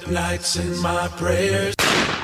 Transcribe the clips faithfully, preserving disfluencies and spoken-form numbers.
at nights in my prayers.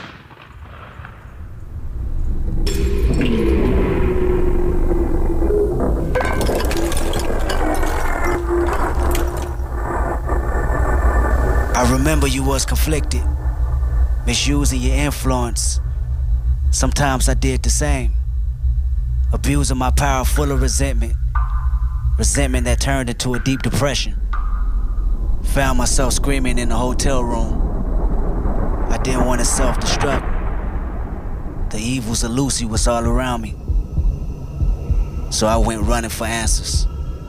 I remember you was conflicted, misusing your influence. Sometimes I did the same, abusing my power full of resentment, resentment that turned into a deep depression. Found myself screaming in the hotel room. I didn't want to self-destruct. The evils of Lucy was all around me, so I went running for answers.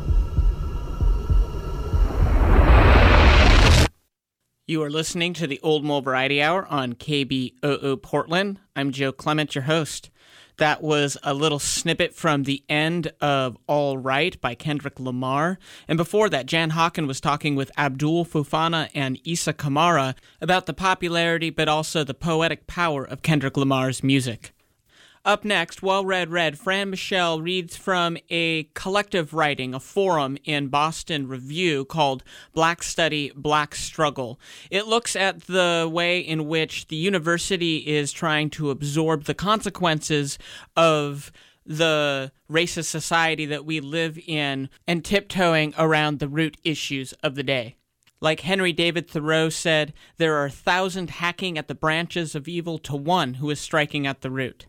You are listening to the Old Mole Variety Hour on K B O O Portland. I'm Joe Clement, your host. That was a little snippet from the end of All Right by Kendrick Lamar. And before that, Jan Hawken was talking with Abdul Fofana and Issa Kamara about the popularity but also the poetic power of Kendrick Lamar's music. Up next, Well Read Read, Fran Michelle reads from a collective writing, a forum in Boston Review called Black Study, Black Struggle. It looks at the way in which the university is trying to absorb the consequences of the racist society that we live in and tiptoeing around the root issues of the day. Like Henry David Thoreau said, there are a thousand hacking at the branches of evil to one who is striking at the root.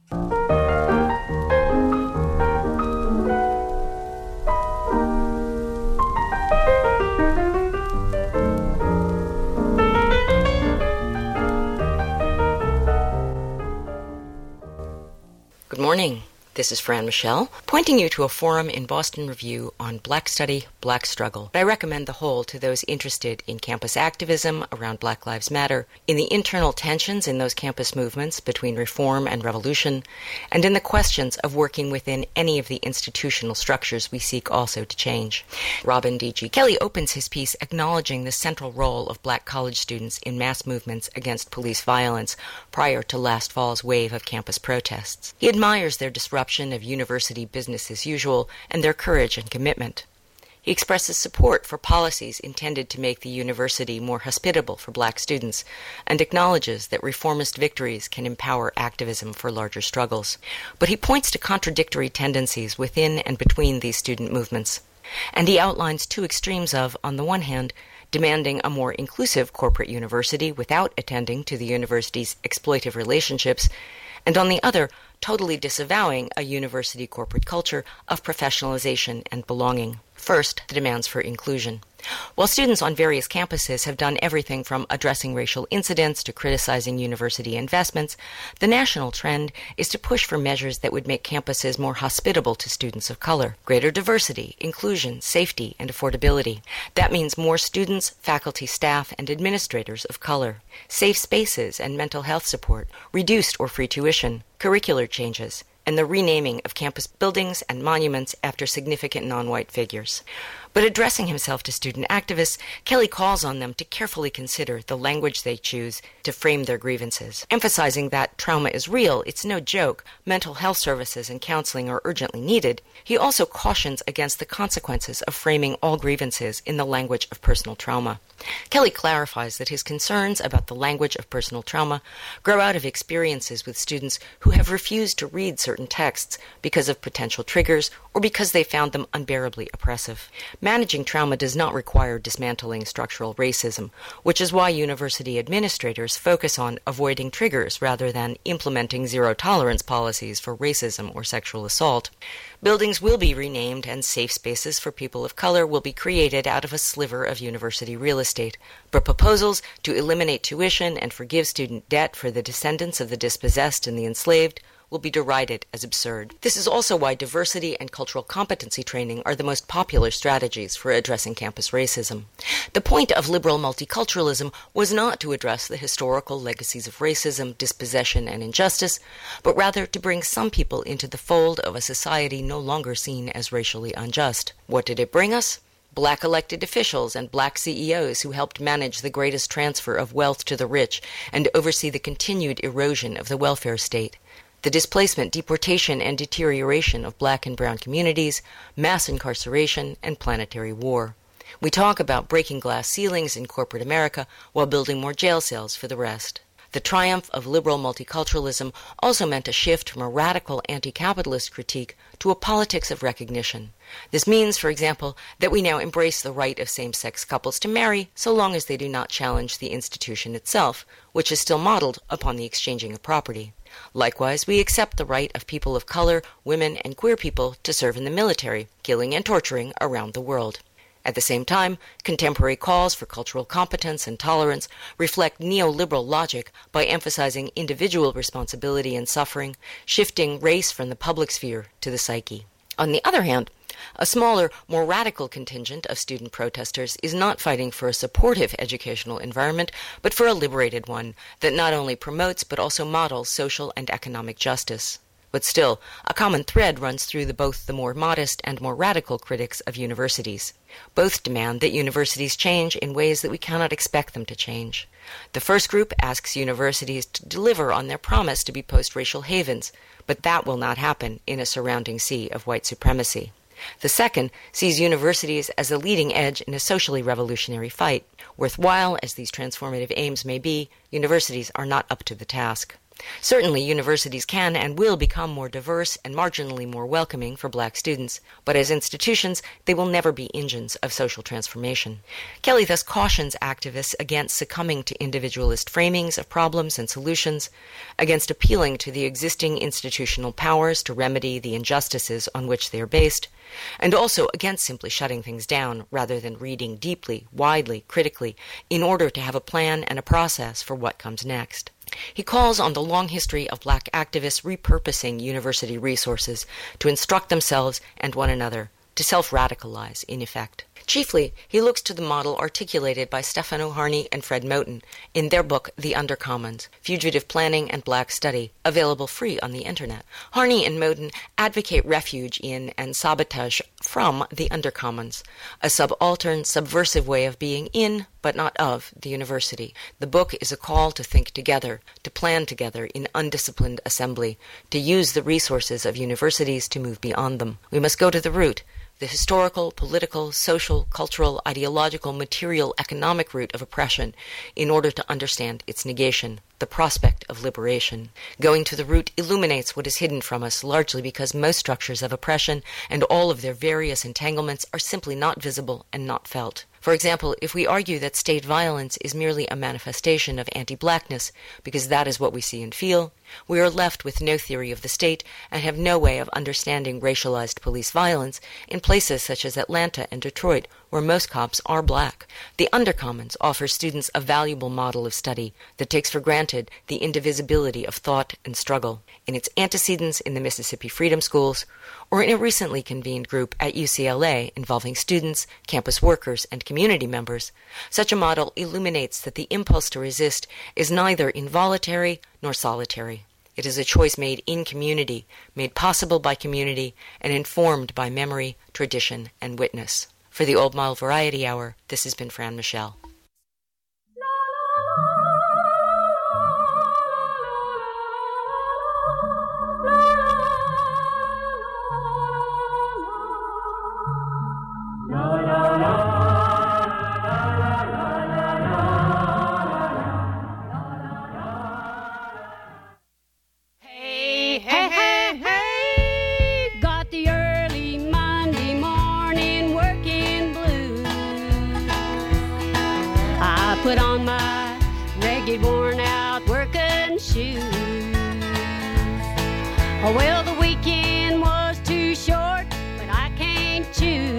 Good morning. This is Fran Michelle, pointing you to a forum in Boston Review on Black Study, Black Struggle. I recommend the whole to those interested in campus activism around Black Lives Matter, in the internal tensions in those campus movements between reform and revolution, and in the questions of working within any of the institutional structures we seek also to change. Robin D G Kelley opens his piece acknowledging the central role of Black college students in mass movements against police violence prior to last fall's wave of campus protests. He admires their disruption of university business as usual and their courage and commitment. He expresses support for policies intended to make the university more hospitable for Black students and acknowledges that reformist victories can empower activism for larger struggles. But he points to contradictory tendencies within and between these student movements. And he outlines two extremes of, on the one hand, demanding a more inclusive corporate university without attending to the university's exploitive relationships, and on the other, totally disavowing a university corporate culture of professionalization and belonging. First, the demands for inclusion. While students on various campuses have done everything from addressing racial incidents to criticizing university investments, the national trend is to push for measures that would make campuses more hospitable to students of color. Greater diversity, inclusion, safety, and affordability. That means more students, faculty, staff, and administrators of color. Safe spaces and mental health support, reduced or free tuition, curricular changes, and the renaming of campus buildings and monuments after significant non-white figures. But addressing himself to student activists, Kelley calls on them to carefully consider the language they choose to frame their grievances. Emphasizing that trauma is real, it's no joke, mental health services and counseling are urgently needed, he also cautions against the consequences of framing all grievances in the language of personal trauma. Kelley clarifies that his concerns about the language of personal trauma grow out of experiences with students who have refused to read certain texts because of potential triggers or because they found them unbearably oppressive. Managing trauma does not require dismantling structural racism, which is why university administrators focus on avoiding triggers rather than implementing zero-tolerance policies for racism or sexual assault. Buildings will be renamed and safe spaces for people of color will be created out of a sliver of university real estate, but proposals to eliminate tuition and forgive student debt for the descendants of the dispossessed and the enslaved will be derided as absurd. This is also why diversity and cultural competency training are the most popular strategies for addressing campus racism. The point of liberal multiculturalism was not to address the historical legacies of racism, dispossession, and injustice, but rather to bring some people into the fold of a society no longer seen as racially unjust. What did it bring us? Black elected officials and black C E Os who helped manage the greatest transfer of wealth to the rich and oversee the continued erosion of the welfare state. The displacement, deportation, and deterioration of black and brown communities, mass incarceration, and planetary war. We talk about breaking glass ceilings in corporate America while building more jail cells for the rest. The triumph of liberal multiculturalism also meant a shift from a radical anti-capitalist critique to a politics of recognition. This means, for example, that we now embrace the right of same-sex couples to marry so long as they do not challenge the institution itself, which is still modeled upon the exchanging of property. Likewise, we accept the right of people of color, women, and queer people to serve in the military, killing and torturing around the world. At the same time, contemporary calls for cultural competence and tolerance reflect neoliberal logic by emphasizing individual responsibility and suffering, shifting race from the public sphere to the psyche. On the other hand, a smaller, more radical contingent of student protesters is not fighting for a supportive educational environment, but for a liberated one that not only promotes but also models social and economic justice. But still, a common thread runs through the, both the more modest and more radical critics of universities. Both demand that universities change in ways that we cannot expect them to change. The first group asks universities to deliver on their promise to be post-racial havens, but that will not happen in a surrounding sea of white supremacy. The second sees universities as a leading edge in a socially revolutionary fight. Worthwhile as these transformative aims may be, universities are not up to the task. Certainly, universities can and will become more diverse and marginally more welcoming for black students, but as institutions, they will never be engines of social transformation. Kelly thus cautions activists against succumbing to individualist framings of problems and solutions, against appealing to the existing institutional powers to remedy the injustices on which they are based, and also against simply shutting things down rather than reading deeply, widely, critically, in order to have a plan and a process for what comes next. He calls on the long history of black activists repurposing university resources to instruct themselves and one another, to self-radicalize, in effect. Chiefly, he looks to the model articulated by Stefano Harney and Fred Moten in their book The Undercommons, Fugitive Planning and Black Study, available free on the Internet. Harney and Moten advocate refuge in and sabotage from the undercommons, a subaltern, subversive way of being in, but not of, the university. The book is a call to think together, to plan together in undisciplined assembly, to use the resources of universities to move beyond them. We must go to the root, the historical, political, social, cultural, ideological, material, economic root of oppression in order to understand its negation, the prospect of liberation. Going to the root illuminates what is hidden from us, largely because most structures of oppression and all of their various entanglements are simply not visible and not felt. For example, if we argue that state violence is merely a manifestation of anti-blackness, because that is what we see and feel, we are left with no theory of the state and have no way of understanding racialized police violence in places such as Atlanta and Detroit, where most cops are black. The Undercommons offers students a valuable model of study that takes for granted the indivisibility of thought and struggle. In its antecedents in the Mississippi Freedom Schools, or in a recently convened group at U C L A involving students, campus workers, and community members, such a model illuminates that the impulse to resist is neither involuntary nor solitary. It is a choice made in community, made possible by community, and informed by memory, tradition, and witness. For the Old Model Variety Hour, this has been Fran Michelle. Put on my ragged, worn-out working shoes. Oh, well, the weekend was too short, but I can't choose.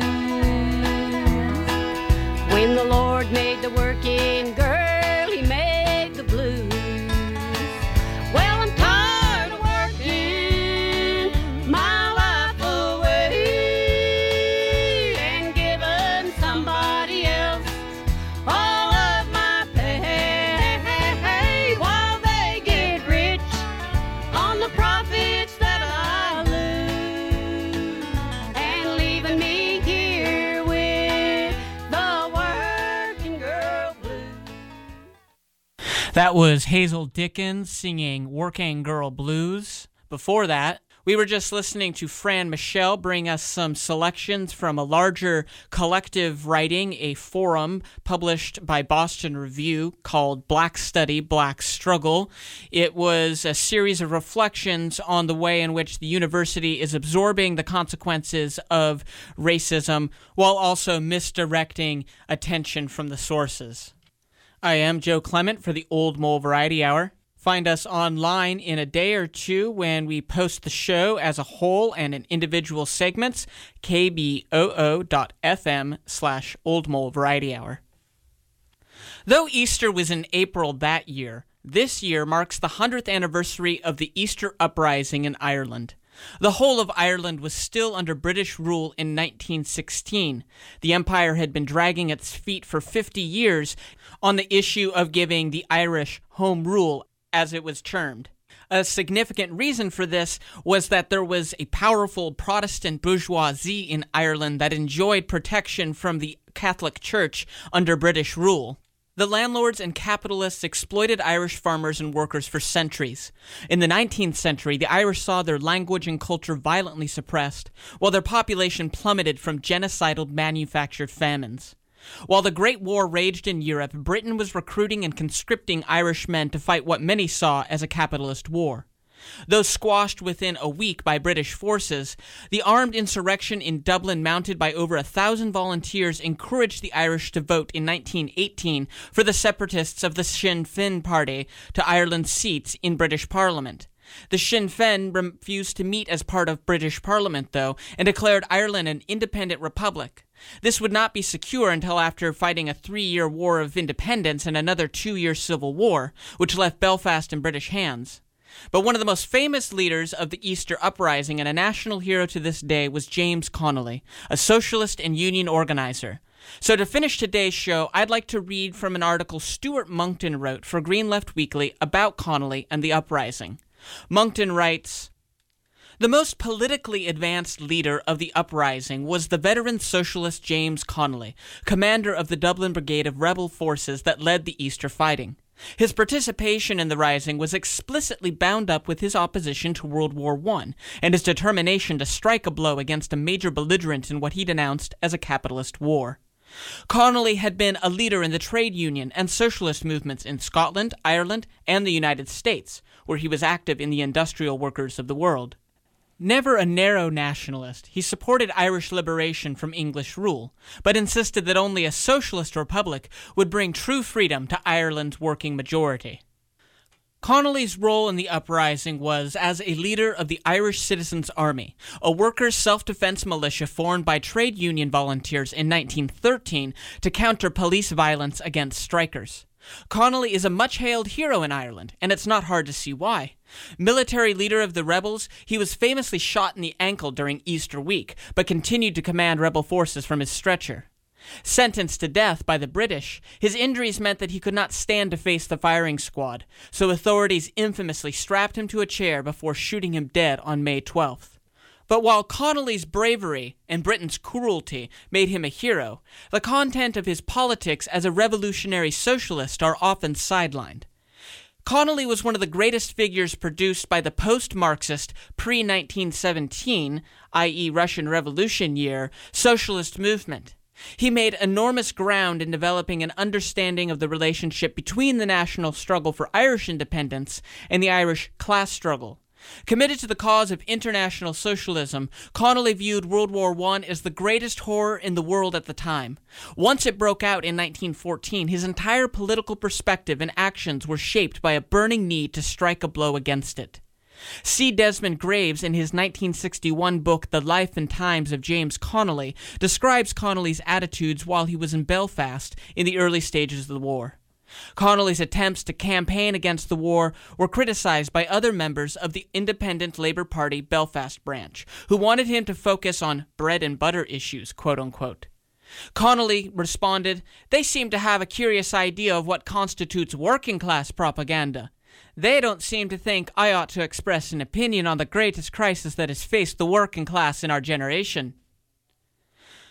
When the Lord made the working girl, He made the blues. Well, I'm tired of working my life away and giving somebody else all of my pay while they get rich on the profits that I lose and leaving me here with the working girl blues. That was Hazel Dickens singing Working Girl Blues. Before that, We were just listening to Fran Michelle bring us some selections from a larger collective writing, a forum published by Boston Review called Black Study, Black Struggle. It was a series of reflections on the way in which the university is absorbing the consequences of racism while also misdirecting attention from the sources. I am Joe Clement for the Old Mole Variety Hour. Find us online in a day or two when we post the show as a whole and in individual segments, kboo.fm slash Old Mole Variety Hour. Though Easter was in April that year, this year marks the hundredth anniversary of the Easter Uprising in Ireland. The whole of Ireland was still under British rule in nineteen sixteen. The empire had been dragging its feet for fifty years on the issue of giving the Irish home rule, as it was termed. A significant reason for this was that there was a powerful Protestant bourgeoisie in Ireland that enjoyed protection from the Catholic Church under British rule. The landlords and capitalists exploited Irish farmers and workers for centuries. In the nineteenth century, the Irish saw their language and culture violently suppressed, while their population plummeted from genocidal manufactured famines. While the Great War raged in Europe, Britain was recruiting and conscripting Irish men to fight what many saw as a capitalist war. Though squashed within a week by British forces, the armed insurrection in Dublin, mounted by over a thousand volunteers, encouraged the Irish to vote in nineteen eighteen for the separatists of the Sinn Féin party to Ireland's seats in British Parliament. The Sinn Féin refused to meet as part of British Parliament, though, and declared Ireland an independent republic. This would not be secure until after fighting a three-year war of independence and another two-year civil war, which left Belfast in British hands. But one of the most famous leaders of the Easter Uprising and a national hero to this day was James Connolly, a socialist and union organizer. So to finish today's show, I'd like to read from an article Stuart Monckton wrote for Green Left Weekly about Connolly and the uprising. Monckton writes, "The most politically advanced leader of the uprising was the veteran socialist James Connolly, commander of the Dublin Brigade of rebel forces that led the Easter fighting. His participation in the rising was explicitly bound up with his opposition to World War One and his determination to strike a blow against a major belligerent in what he denounced as a capitalist war. Connolly had been a leader in the trade union and socialist movements in Scotland, Ireland, and the United States, where he was active in the industrial workers of the world. Never a narrow nationalist, he supported Irish liberation from English rule, but insisted that only a socialist republic would bring true freedom to Ireland's working majority." Connolly's role in the uprising was as a leader of the Irish Citizens' Army, a workers' self-defense militia formed by trade union volunteers in nineteen thirteen to counter police violence against strikers. Connolly is a much-hailed hero in Ireland, and it's not hard to see why. Military leader of the rebels, he was famously shot in the ankle during Easter week, but continued to command rebel forces from his stretcher. Sentenced to death by the British, his injuries meant that he could not stand to face the firing squad, so authorities infamously strapped him to a chair before shooting him dead on May twelfth. But while Connolly's bravery and Britain's cruelty made him a hero, the content of his politics as a revolutionary socialist are often sidelined. Connolly was one of the greatest figures produced by the post-Marxist, pre nineteen seventeen, that is. Russian Revolution year, socialist movement. He made enormous ground in developing an understanding of the relationship between the national struggle for Irish independence and the Irish class struggle. Committed to the cause of international socialism, Connolly viewed World War One as the greatest horror in the world at the time. Once it broke out in nineteen fourteen, his entire political perspective and actions were shaped by a burning need to strike a blow against it. C. Desmond Graves, in his nineteen sixty-one book The Life and Times of James Connolly, describes Connolly's attitudes while he was in Belfast in the early stages of the war. Connolly's attempts to campaign against the war were criticized by other members of the Independent Labour Party Belfast branch, who wanted him to focus on bread-and-butter issues, quote-unquote. Connolly responded, "They seem to have a curious idea of what constitutes working-class propaganda. They don't seem to think I ought to express an opinion on the greatest crisis that has faced the working class in our generation."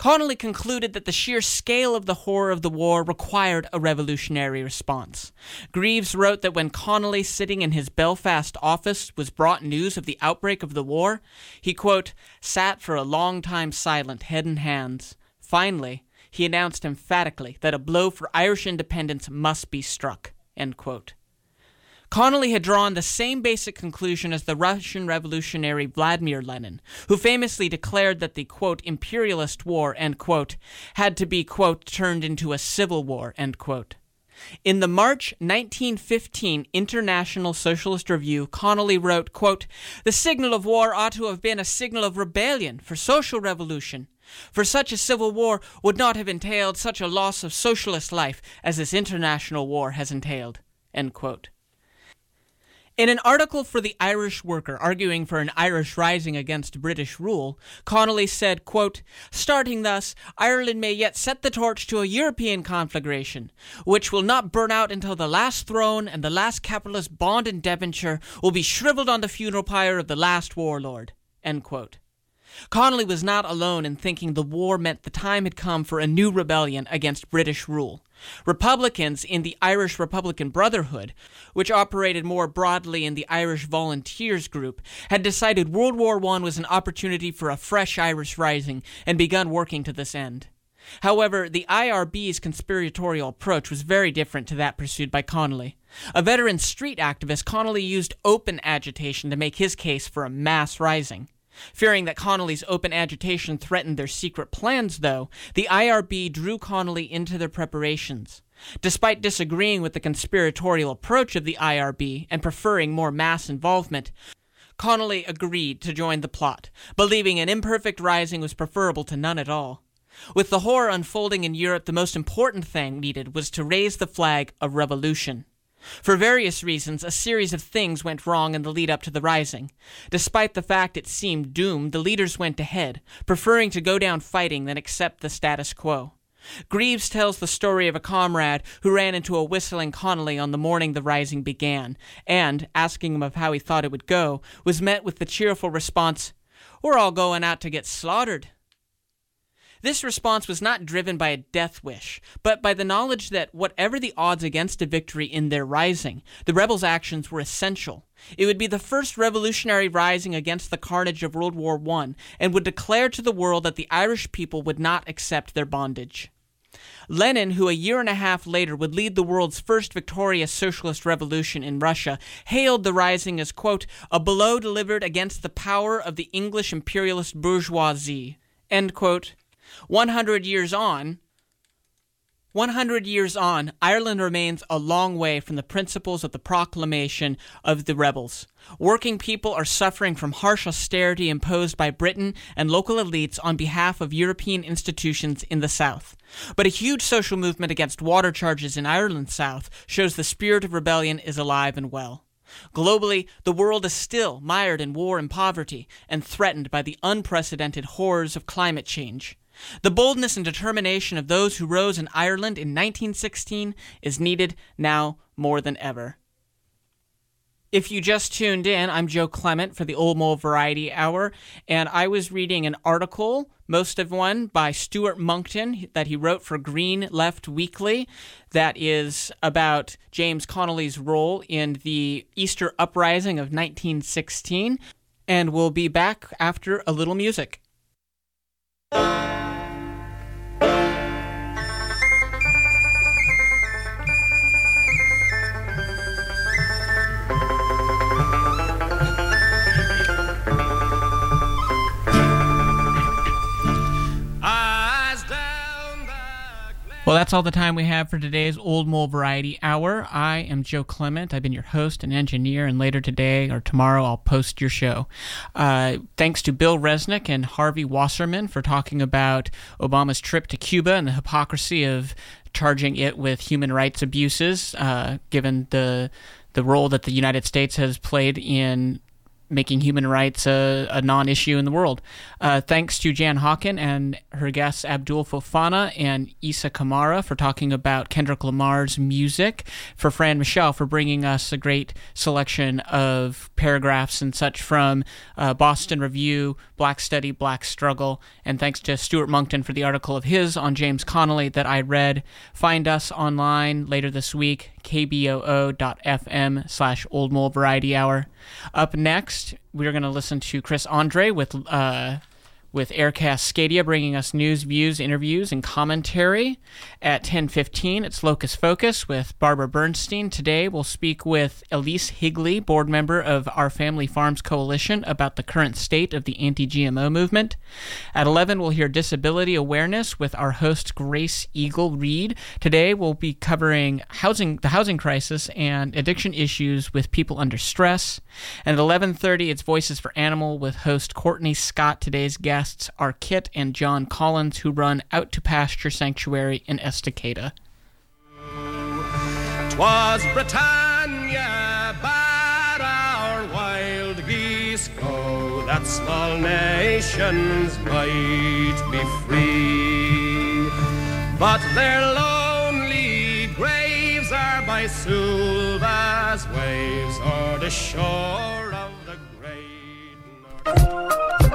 Connolly concluded that the sheer scale of the horror of the war required a revolutionary response. Greaves wrote that when Connolly, sitting in his Belfast office, was brought news of the outbreak of the war, he, quote, sat for a long time silent, head in hands. Finally, he announced emphatically that a blow for Irish independence must be struck, end quote. Connolly had drawn the same basic conclusion as the Russian revolutionary Vladimir Lenin, who famously declared that the, quote, imperialist war, end quote, had to be, quote, turned into a civil war, end quote. In the March nineteen fifteen International Socialist Review, Connolly wrote, quote, the signal of war ought to have been a signal of rebellion for social revolution. For such a civil war would not have entailed such a loss of socialist life as this international war has entailed, end quote. In an article for the Irish Worker arguing for an Irish rising against British rule, Connolly said, quote, starting thus, Ireland may yet set the torch to a European conflagration, which will not burn out until the last throne and the last capitalist bond in Devonshire will be shriveled on the funeral pyre of the last warlord, end quote. Connolly was not alone in thinking the war meant the time had come for a new rebellion against British rule. Republicans in the Irish Republican Brotherhood, which operated more broadly in the Irish Volunteers group, had decided World War One was an opportunity for a fresh Irish rising and begun working to this end. However, the I R B's conspiratorial approach was very different to that pursued by Connolly. A veteran street activist, Connolly used open agitation to make his case for a mass rising. Fearing that Connolly's open agitation threatened their secret plans, though, the I R B drew Connolly into their preparations. Despite disagreeing with the conspiratorial approach of the I R B and preferring more mass involvement, Connolly agreed to join the plot, believing an imperfect rising was preferable to none at all. With the horror unfolding in Europe, the most important thing needed was to raise the flag of revolution. For various reasons, a series of things went wrong in the lead-up to the rising. Despite the fact it seemed doomed, the leaders went ahead, preferring to go down fighting than accept the status quo. Greaves tells the story of a comrade who ran into a whistling Connolly on the morning the rising began, and, asking him of how he thought it would go, was met with the cheerful response, "We're all going out to get slaughtered." This response was not driven by a death wish, but by the knowledge that whatever the odds against a victory in their rising, the rebels' actions were essential. It would be the first revolutionary rising against the carnage of World War One, and would declare to the world that the Irish people would not accept their bondage. Lenin, who a year and a half later would lead the world's first victorious socialist revolution in Russia, hailed the rising as, quote, a blow delivered against the power of the English imperialist bourgeoisie, end quote. One hundred years on, one hundred years on, Ireland remains a long way from the principles of the proclamation of the rebels. Working people are suffering from harsh austerity imposed by Britain and local elites on behalf of European institutions in the South. But a huge social movement against water charges in Ireland's South shows the spirit of rebellion is alive and well. Globally, the world is still mired in war and poverty and threatened by the unprecedented horrors of climate change. The boldness and determination of those who rose in Ireland in nineteen sixteen is needed now more than ever. If you just tuned in, I'm Joe Clement for the Old Mole Variety Hour, and I was reading an article, most of one, by Stuart Monckton that he wrote for Green Left Weekly that is about James Connolly's role in the Easter Uprising of nineteen sixteen, and we'll be back after a little music. Well, that's all the time we have for today's Old Mole Variety Hour. I am Joe Clement. I've been your host and engineer, and later today or tomorrow I'll post your show. Uh, thanks to Bill Resnick and Harvey Wasserman for talking about Obama's trip to Cuba and the hypocrisy of charging it with human rights abuses, uh, given the the role that the United States has played in making human rights a, a non-issue in the world. Uh, thanks to Jan Hawken and her guests Abdul Fofana and Issa Kamara for talking about Kendrick Lamar's music, for Fran Michelle for bringing us a great selection of paragraphs and such from uh, Boston Review, Black Study, Black Struggle, and thanks to Stuart Monkton for the article of his on James Connolly that I read. Find us online later this week, k b o o dot f m slash Old Mole Variety Hour. Up next, we're going to listen to Chris Andre with uh, with Aircast Scadia, bringing us news, views, interviews, and commentary. At ten fifteen, it's Locus Focus with Barbara Bernstein. Today, we'll speak with Elise Higley, board member of Our Family Farms Coalition, about the current state of the anti-G M O movement. At eleven, we'll hear Disability Awareness with our host, Grace Eagle Reed. Today, we'll be covering housing, the housing crisis and addiction issues with people under stress. And at eleven thirty, it's Voices for Animal with host Courtney Scott. Today's guests are Kit and John Collins, who run Out to Pasture Sanctuary in Estacada. 'Twas Britannia bade our wild geese go, that small nations might be free. But their lonely graves are by Sulva's waves, or the shore of the great North.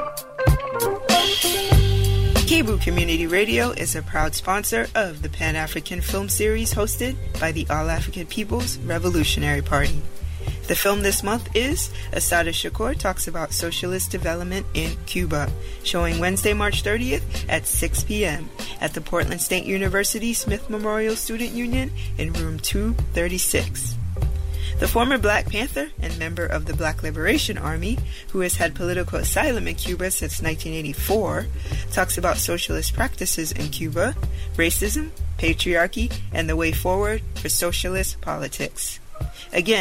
Kibu Community Radio is a proud sponsor of the Pan-African film series hosted by the All-African People's Revolutionary Party. The film this month is Assata Shakur Talks About Socialist Development in Cuba, showing Wednesday, March thirtieth at six p.m. at the Portland State University Smith Memorial Student Union in room two thirty-six. The former Black Panther and member of the Black Liberation Army, who has had political asylum in Cuba since nineteen eighty-four, talks about socialist practices in Cuba, racism, patriarchy, and the way forward for socialist politics. Again,